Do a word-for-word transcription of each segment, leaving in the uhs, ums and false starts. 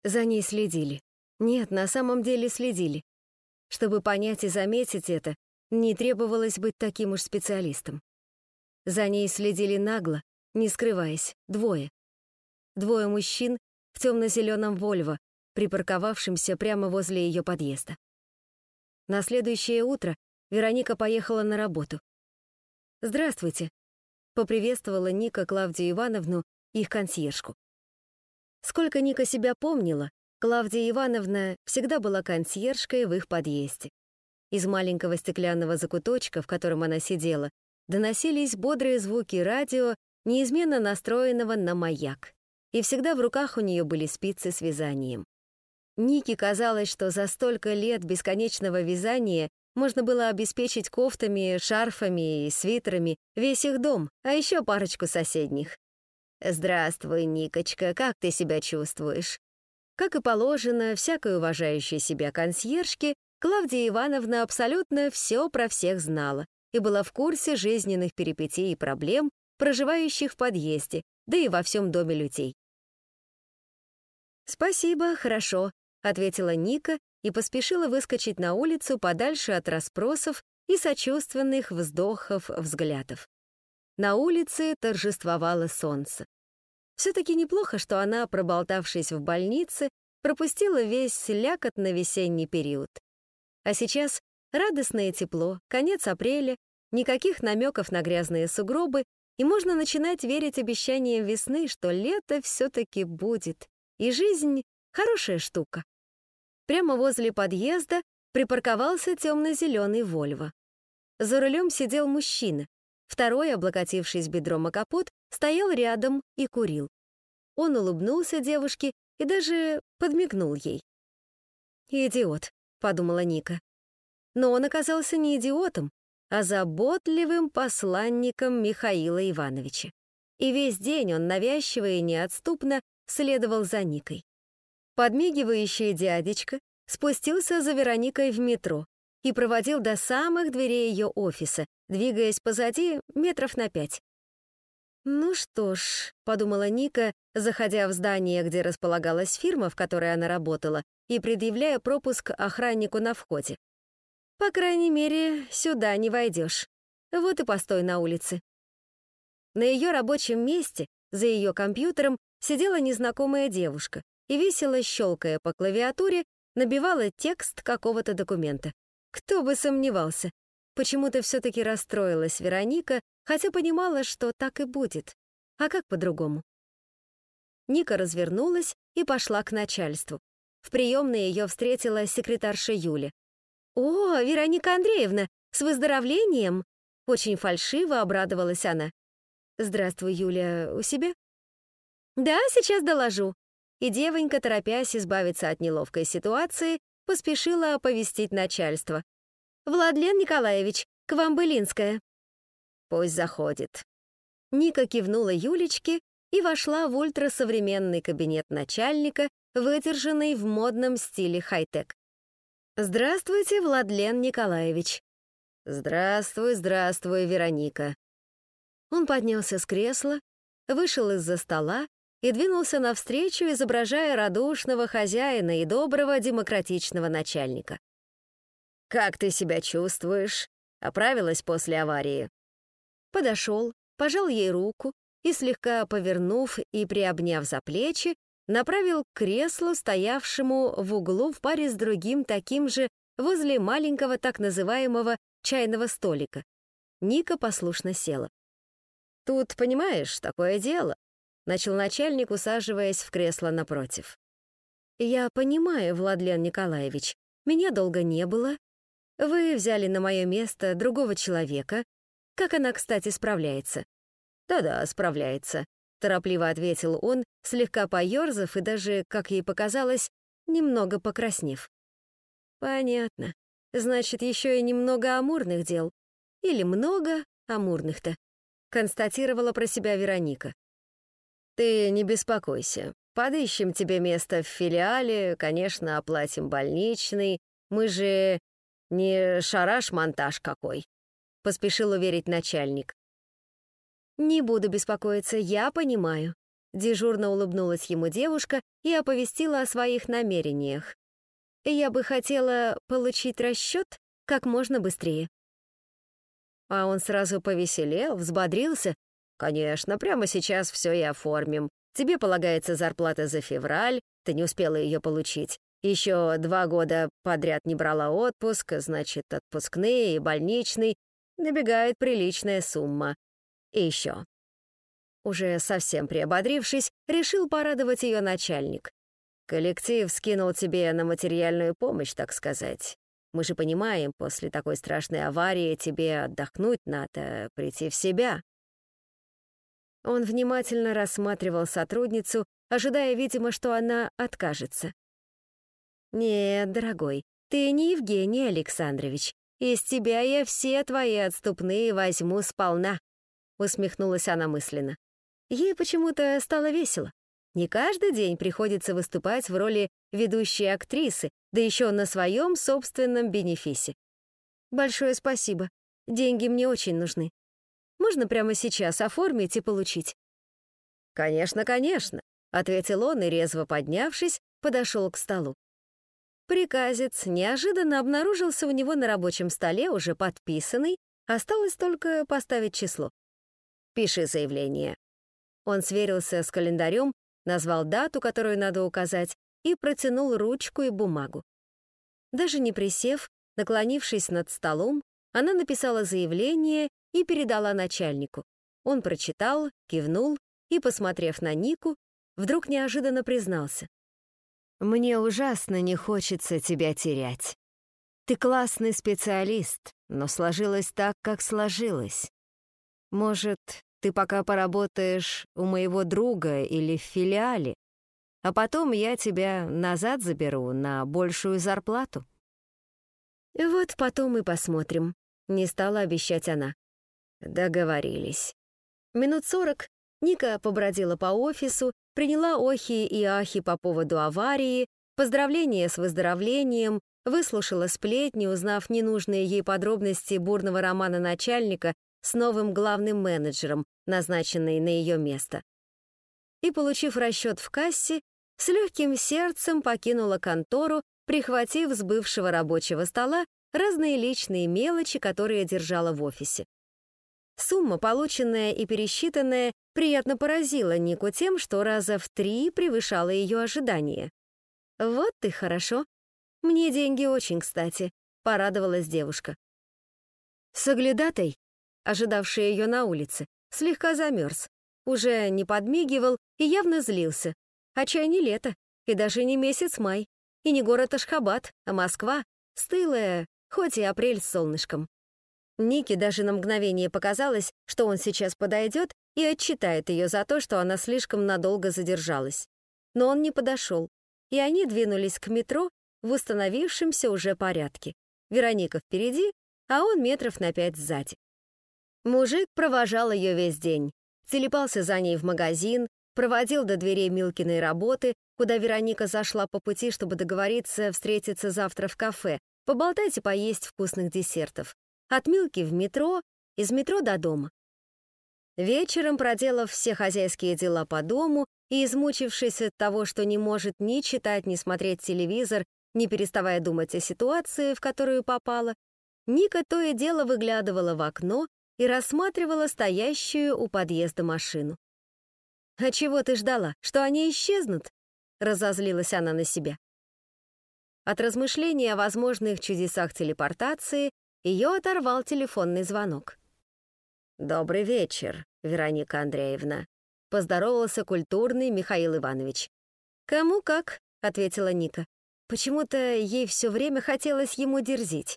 За ней следили. Нет, на самом деле следили. Чтобы понять и заметить это, не требовалось быть таким уж специалистом. За ней следили нагло, не скрываясь, двое. Двое мужчин в темно-зеленом «Вольво», припарковавшемся прямо возле ее подъезда. На следующее утро Вероника поехала на работу. «Здравствуйте», — поприветствовала Ника Клавдию Ивановну, их консьержку. Сколько Ника себя помнила, Клавдия Ивановна всегда была консьержкой в их подъезде. Из маленького стеклянного закуточка, в котором она сидела, доносились бодрые звуки радио, неизменно настроенного на маяк. И всегда в руках у нее были спицы с вязанием. Нике казалось, что за столько лет бесконечного вязания можно было обеспечить кофтами, шарфами и свитерами весь их дом, а еще парочку соседних. «Здравствуй, Никочка, как ты себя чувствуешь?» Как и положено всякой уважающей себя консьержке, Клавдия Ивановна абсолютно все про всех знала и была в курсе жизненных перипетий и проблем, проживающих в подъезде, да и во всем доме людей. «Спасибо, хорошо», — ответила Ника и поспешила выскочить на улицу подальше от расспросов и сочувственных вздохов, взглядов. На улице торжествовало солнце. Все-таки неплохо, что она, проболтавшись в больнице, пропустила весь слякотно весенний период. А сейчас радостное тепло, конец апреля, никаких намеков на грязные сугробы, и можно начинать верить обещаниям весны, что лето все-таки будет, и жизнь — хорошая штука. Прямо возле подъезда припарковался темно-зеленый «Вольво». За рулем сидел мужчина, второй, облокотившись бедром о капот, стоял рядом и курил. Он улыбнулся девушке и даже подмигнул ей. «Идиот», — подумала Ника. Но он оказался не идиотом, а заботливым посланником Михаила Ивановича. И весь день он навязчиво и неотступно следовал за Никой. Подмигивающий дядечка спустился за Вероникой в метро и проводил до самых дверей ее офиса, двигаясь позади метров на пять. «Ну что ж», — подумала Ника, заходя в здание, где располагалась фирма, в которой она работала, и предъявляя пропуск охраннику на входе. «По крайней мере, сюда не войдешь. Вот и постой на улице». На ее рабочем месте, за ее компьютером, сидела незнакомая девушка и, весело щелкая по клавиатуре, набивала текст какого-то документа. Кто бы сомневался. Почему-то все-таки расстроилась Вероника, хотя понимала, что так и будет. А как по-другому? Ника развернулась и пошла к начальству. В приемной ее встретила секретарша Юля. «О, Вероника Андреевна, с выздоровлением!» Очень фальшиво обрадовалась она. «Здравствуй, Юля, у себя?» «Да, сейчас доложу». И девонька, торопясь избавиться от неловкой ситуации, поспешила оповестить начальство. «Владлен Николаевич, к вам Былинская». «Пусть заходит». Ника кивнула Юлечке и вошла в ультрасовременный кабинет начальника, выдержанный в модном стиле хай-тек. «Здравствуйте, Владлен Николаевич». «Здравствуй, здравствуй, Вероника». Он поднялся с кресла, вышел из-за стола и двинулся навстречу, изображая радушного хозяина и доброго демократичного начальника. «Как ты себя чувствуешь? Оправилась после аварии?» Подошел, пожал ей руку и, слегка повернув и приобняв за плечи, направил к креслу, стоявшему в углу в паре с другим таким же возле маленького так называемого чайного столика. Ника послушно села. «Тут, понимаешь, такое дело», — начал начальник, усаживаясь в кресло напротив. «Я понимаю, Владлен Николаевич, меня долго не было. Вы взяли на мое место другого человека. Как она, кстати, справляется?» «Да-да, справляется», — торопливо ответил он, слегка поёрзав и даже, как ей показалось, немного покраснев. «Понятно. Значит, еще и немного амурных дел. Или много амурных-то», — констатировала про себя Вероника. «Ты не беспокойся. Подыщем тебе место в филиале, конечно, оплатим больничный. Мы же не шараш-монтаж какой», — поспешил уверить начальник. «Не буду беспокоиться, я понимаю. Дежурно улыбнулась ему девушка и оповестила о своих намерениях. «Я бы хотела получить расчет как можно быстрее». А он сразу повеселел, взбодрился. «Конечно, прямо сейчас все и оформим. Тебе полагается зарплата за февраль, ты не успела ее получить. Еще два года подряд не брала отпуск, значит, отпускные и больничный. Набегает приличная сумма. И еще». Уже совсем приободрившись, решил порадовать ее начальник. «Коллектив скинул тебе на материальную помощь, так сказать. Мы же понимаем, после такой страшной аварии тебе отдохнуть надо, прийти в себя». Он внимательно рассматривал сотрудницу, ожидая, видимо, что она откажется. «Нет, дорогой, ты не Евгений Александрович. Из тебя я все твои отступные возьму сполна», — усмехнулась она мысленно. Ей почему-то стало весело. Не каждый день приходится выступать в роли ведущей актрисы, да еще на своем собственном бенефисе. «Большое спасибо. Деньги мне очень нужны. Можно прямо сейчас оформить и получить?» «Конечно, конечно», — ответил он и, резво поднявшись, подошел к столу. Приказец неожиданно обнаружился у него на рабочем столе, уже подписанный, осталось только поставить число. «Пиши заявление». Он сверился с календарем, назвал дату, которую надо указать, и протянул ручку и бумагу. Даже не присев, наклонившись над столом, она написала заявление и передала начальнику. Он прочитал, кивнул и, посмотрев на Нику, вдруг неожиданно признался. «Мне ужасно не хочется тебя терять. Ты классный специалист, но сложилось так, как сложилось. Может, ты пока поработаешь у моего друга или в филиале, а потом я тебя назад заберу на большую зарплату». «Вот потом и посмотрим», — не стала обещать она. Договорились. Минут сорок Ника побродила по офису, приняла охи и ахи по поводу аварии, поздравления с выздоровлением, выслушала сплетни, узнав ненужные ей подробности бурного романа начальника с новым главным менеджером, назначенный на ее место. И, получив расчет в кассе, с легким сердцем покинула контору, прихватив с бывшего рабочего стола разные личные мелочи, которые держала в офисе. Сумма, полученная и пересчитанная, приятно поразила Нику тем, что раза в три превышала ее ожидания. «Вот ты хорошо. Мне деньги очень кстати», — порадовалась девушка. Соглядатай, ожидавший ее на улице, слегка замерз, уже не подмигивал и явно злился. А чай не лето, и даже не месяц май, и не город Ашхабад, а Москва, стылая, хоть и апрель с солнышком. Нике даже на мгновение показалось, что он сейчас подойдет и отчитает ее за то, что она слишком надолго задержалась. Но он не подошел, и они двинулись к метро в установившемся уже порядке. Вероника впереди, а он метров на пять сзади. Мужик провожал ее весь день, телепался за ней в магазин, проводил до дверей Милкиной работы, куда Вероника зашла по пути, чтобы договориться встретиться завтра в кафе, поболтать и поесть вкусных десертов. От Милки в метро, из метро до дома. Вечером, проделав все хозяйские дела по дому и измучившись от того, что не может ни читать, ни смотреть телевизор, не переставая думать о ситуации, в которую попала, Ника то и дело выглядывала в окно и рассматривала стоящую у подъезда машину. «А чего ты ждала? Что они исчезнут?» — разозлилась она на себя. От размышления о возможных чудесах телепортации ее оторвал телефонный звонок. «Добрый вечер, Вероника Андреевна», — поздоровался культурный Михаил Иванович. «Кому как», — ответила Ника. Почему-то ей все время хотелось ему дерзить.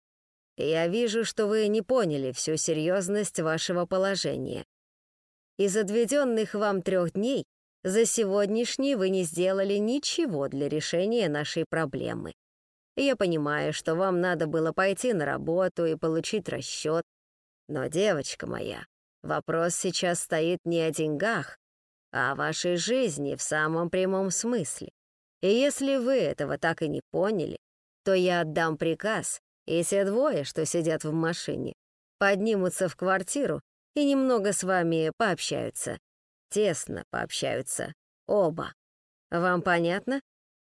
«Я вижу, что вы не поняли всю серьезность вашего положения. Из отведенных вам трех дней за сегодняшний вы не сделали ничего для решения нашей проблемы. Я понимаю, что вам надо было пойти на работу и получить расчет. Но, девочка моя, вопрос сейчас стоит не о деньгах, а о вашей жизни в самом прямом смысле. И если вы этого так и не поняли, то я отдам приказ, и те двое, что сидят в машине, поднимутся в квартиру и немного с вами пообщаются. тесно пообщаются. Оба. Вам понятно?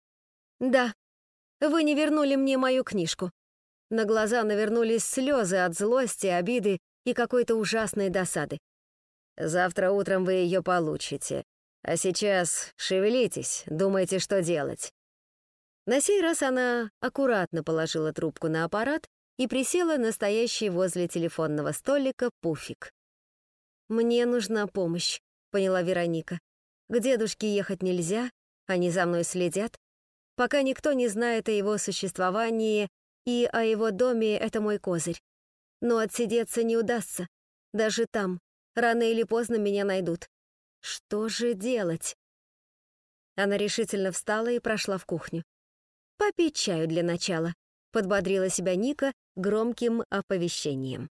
Да. Вы не вернули мне мою книжку. На глаза навернулись слезы от злости, обиды и какой-то ужасной досады. Завтра утром вы ее получите. А сейчас шевелитесь, думайте, что делать. На сей раз она аккуратно положила трубку на аппарат и присела на стоящий возле телефонного столика пуфик. «Мне нужна помощь», — поняла Вероника. «К дедушке ехать нельзя, они за мной следят. Пока никто не знает о его существовании, и о его доме — это мой козырь. Но отсидеться не удастся. Даже там. Рано или поздно меня найдут. Что же делать?» Она решительно встала и прошла в кухню. «Попить чаю для начала», — подбодрила себя Ника громким оповещением.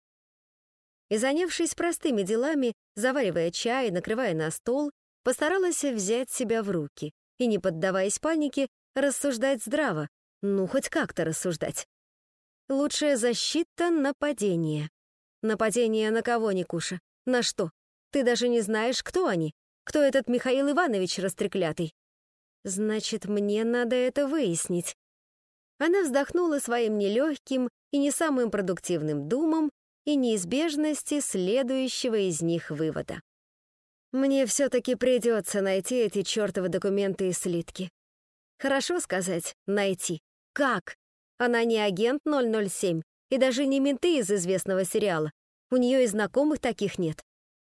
И, занявшись простыми делами, заваривая чай, накрывая на стол, постаралась взять себя в руки и, не поддаваясь панике, рассуждать здраво, ну, хоть как-то рассуждать. Лучшая защита — нападение. Нападение на кого, Никуша? На что? Ты даже не знаешь, кто они, кто этот Михаил Иванович растреклятый. Значит, мне надо это выяснить. Она вздохнула своим нелегким и не самым продуктивным думом и неизбежности следующего из них вывода. Мне все-таки придется найти эти чертовы документы и слитки. Хорошо сказать «найти». Как? Она не агент ноль ноль семь и даже не менты из известного сериала. У нее и знакомых таких нет.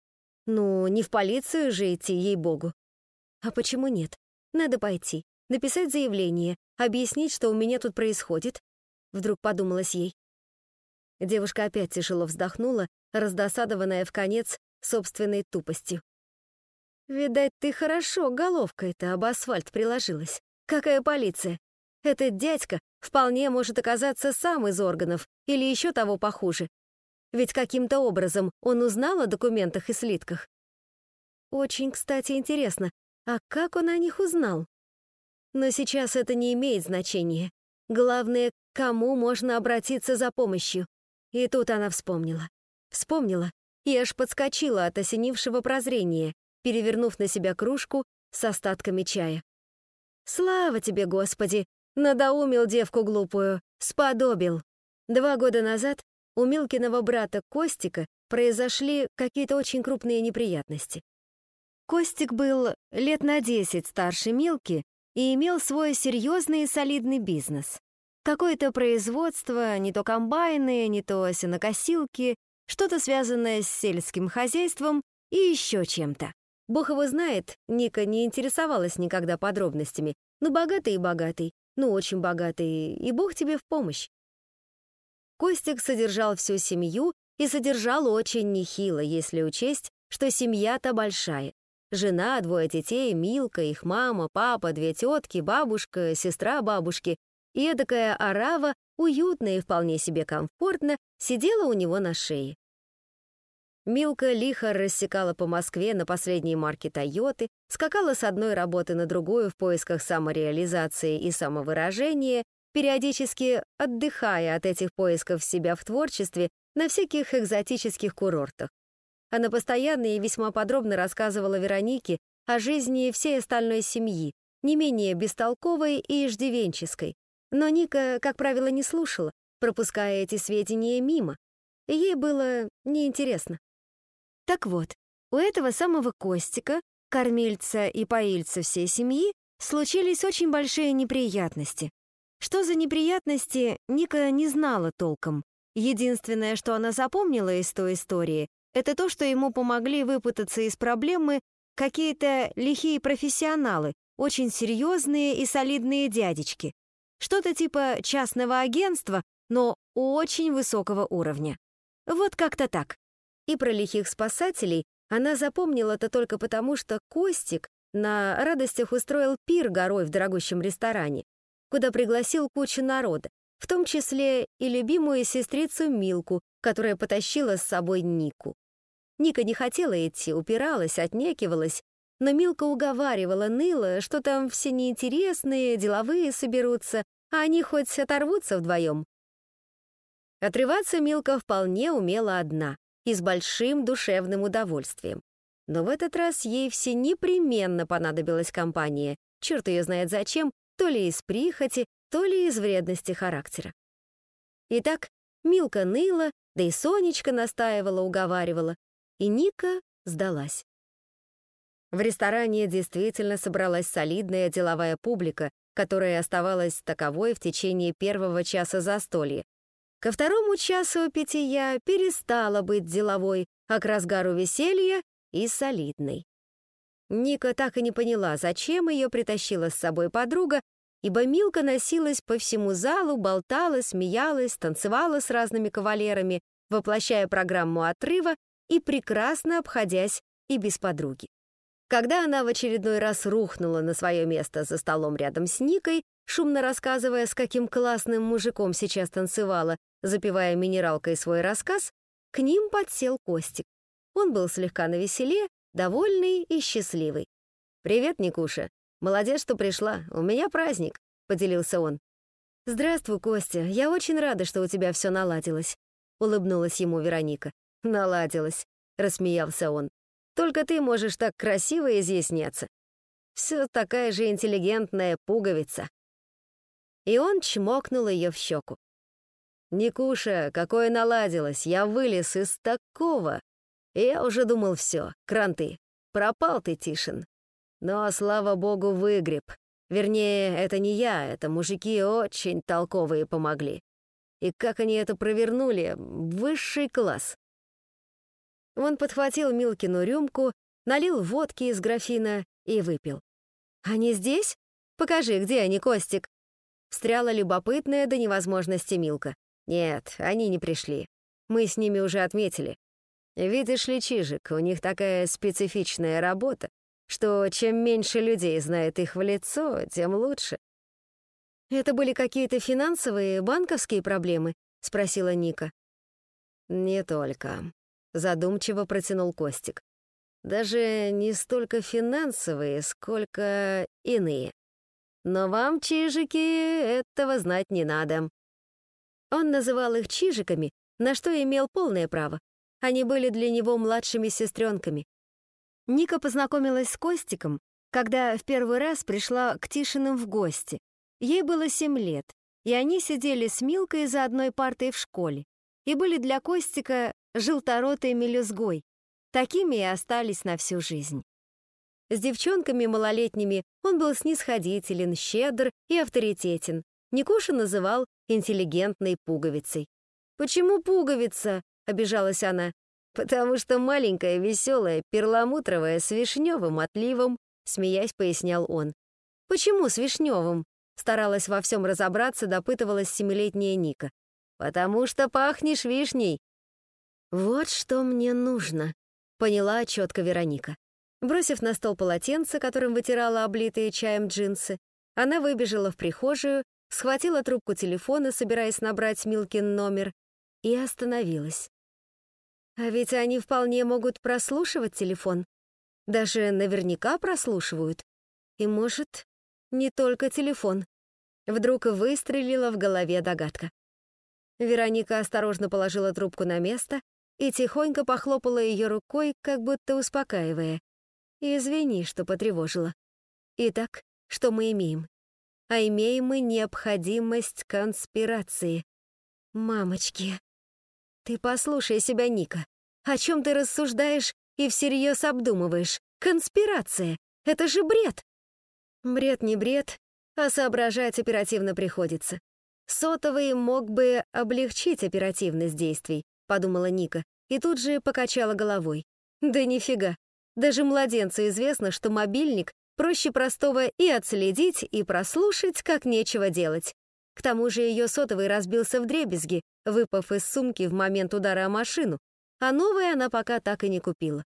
Ну, не в полицию же идти, ей-богу. А почему нет? Надо пойти, написать заявление, объяснить, что у меня тут происходит. Вдруг подумалось ей. Девушка опять тяжело вздохнула, раздосадованная вконец собственной тупостью. Видать, ты хорошо головкой-то об асфальт приложилась. Какая полиция? Этот дядька вполне может оказаться сам из органов или еще того похуже. Ведь каким-то образом он узнал о документах и слитках. Очень, кстати, интересно, а как он о них узнал? Но сейчас это не имеет значения. Главное, к кому можно обратиться за помощью. И тут она вспомнила. Вспомнила и аж подскочила от осенившего прозрения, перевернув на себя кружку с остатками чая. «Слава тебе, Господи! Надоумил девку глупую, сподобил!» Два года назад у Милкиного брата Костика произошли какие-то очень крупные неприятности. Костик был лет на десять старше Милки и имел свой серьезный и солидный бизнес. Какое-то производство, не то комбайны, не то сенокосилки, что-то связанное с сельским хозяйством и еще чем-то. Бог его знает, Ника не интересовалась никогда подробностями. Ну, богатый и богатый, ну, очень богатый, и Бог тебе в помощь. Костик содержал всю семью и содержал очень нехило, если учесть, что семья-то большая. Жена, двое детей, Милка, их мама, папа, две тетки, бабушка, сестра бабушки. И эдакая орава, уютно и вполне себе комфортно, сидела у него на шее. Милка лихо рассекала по Москве на последней марке «Тойоты», скакала с одной работы на другую в поисках самореализации и самовыражения, периодически отдыхая от этих поисков себя в творчестве на всяких экзотических курортах. Она постоянно и весьма подробно рассказывала Веронике о жизни всей остальной семьи, не менее бестолковой и иждивенческой. Но Ника, как правило, не слушала, пропуская эти сведения мимо. Ей было неинтересно. Так вот, у этого самого Костика, кормильца и поильца всей семьи, случились очень большие неприятности. Что за неприятности, Ника не знала толком. Единственное, что она запомнила из той истории, это то, что ему помогли выпутаться из проблемы какие-то лихие профессионалы, очень серьезные и солидные дядечки. Что-то типа частного агентства, но очень высокого уровня. Вот как-то так. И про лихих спасателей она запомнила это только потому, что Костик на радостях устроил пир горой в дорогущем ресторане, куда пригласил кучу народа, в том числе и любимую сестрицу Милку, которая потащила с собой Нику. Ника не хотела идти, упиралась, отнекивалась, но Милка уговаривала, ныла, что там все неинтересные, деловые соберутся, а они хоть оторвутся вдвоем. Отрываться Милка вполне умела одна и с большим душевным удовольствием. Но в этот раз ей все непременно понадобилась компания. Черт ее знает зачем, то ли из прихоти, то ли из вредности характера. Итак, Милка ныла, да и Сонечка настаивала, уговаривала, и Ника сдалась. В ресторане действительно собралась солидная деловая публика, которая оставалась таковой в течение первого часа застолья. Ко второму часу питья перестала быть деловой, а к разгару веселья и солидной. Ника так и не поняла, зачем ее притащила с собой подруга, ибо Милка носилась по всему залу, болтала, смеялась, танцевала с разными кавалерами, воплощая программу отрыва и прекрасно обходясь и без подруги. Когда она в очередной раз рухнула на свое место за столом рядом с Никой, шумно рассказывая, с каким классным мужиком сейчас танцевала, запивая минералкой свой рассказ, к ним подсел Костик. Он был слегка навеселе, довольный и счастливый. «Привет, Никуша. Молодец, что пришла. У меня праздник», — поделился он. «Здравствуй, Костя. Я очень рада, что у тебя все наладилось», — улыбнулась ему Вероника. «Наладилось», — рассмеялся он. «Только ты можешь так красиво изъясняться. Все такая же интеллигентная пуговица». И он чмокнул ее в щеку. «Никуша, какое наладилось! Я вылез из такого! И я уже думал, все, кранты, пропал ты, Тишин. Но, слава богу, выгреб. Вернее, это не я, это мужики очень толковые помогли. И как они это провернули, высший класс». Он подхватил Милкину рюмку, налил водки из графина и выпил. «Они здесь? Покажи, где они, Костик?» Встряла любопытная до невозможности Милка. «Нет, они не пришли. Мы с ними уже отметили. Видишь ли, Чижик, у них такая специфичная работа, что чем меньше людей знает их в лицо, тем лучше». «Это были какие-то финансовые, банковские проблемы?» — спросила Ника. «Не только», — задумчиво протянул Костик. «Даже не столько финансовые, сколько иные. Но вам, Чижики, этого знать не надо». Он называл их Чижиками, на что имел полное право. Они были для него младшими сестренками. Ника познакомилась с Костиком, когда в первый раз пришла к Тишиным в гости. Ей было семь лет, и они сидели с Милкой за одной партой в школе и были для Костика желторотой мелюзгой. Такими и остались на всю жизнь. С девчонками малолетними он был снисходителен, щедр и авторитетен. Никушу называл интеллигентной пуговицей. «Почему пуговица?» — обижалась она. «Потому что маленькая, веселая, перламутровая, с вишневым отливом», — смеясь пояснял он. «Почему с вишневым?» — старалась во всем разобраться, допытывалась семилетняя Ника. «Потому что пахнешь вишней». «Вот что мне нужно», — поняла четко Вероника. Бросив на стол полотенце, которым вытирала облитые чаем джинсы, она выбежала в прихожую, схватила трубку телефона, собираясь набрать Милкин номер, и остановилась. А ведь они вполне могут прослушивать телефон. Даже наверняка прослушивают. И, может, не только телефон. Вдруг выстрелила в голове догадка. Вероника осторожно положила трубку на место и тихонько похлопала ее рукой, как будто успокаивая. «Извини, что потревожила. Итак, что мы имеем? А имеем мы необходимость конспирации. Мамочки, ты послушай себя, Ника. О чем ты рассуждаешь и всерьез обдумываешь? Конспирация! Это же бред!» Бред не бред, а соображать оперативно приходится. Сотовый мог бы облегчить оперативность действий, подумала Ника, и тут же покачала головой. Да нифига. Даже младенцу известно, что мобильник проще простого и отследить, и прослушать, как нечего делать. К тому же ее сотовый разбился вдребезги, выпав из сумки в момент удара о машину, а новый она пока так и не купила.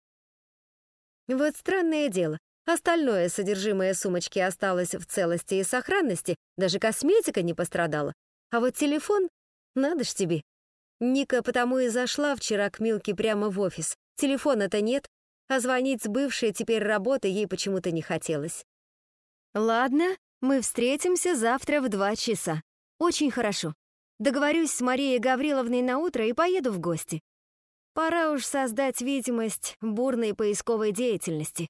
Вот странное дело. Остальное содержимое сумочки осталось в целости и сохранности, даже косметика не пострадала. А вот телефон, надо ж тебе. Ника потому и зашла вчера к Милке прямо в офис. Телефона-то нет, а звонить с бывшей теперь работы ей почему-то не хотелось. «Ладно, мы встретимся завтра в два часа. Очень хорошо. Договорюсь с Марией Гавриловной на утро и поеду в гости. Пора уж создать видимость бурной поисковой деятельности,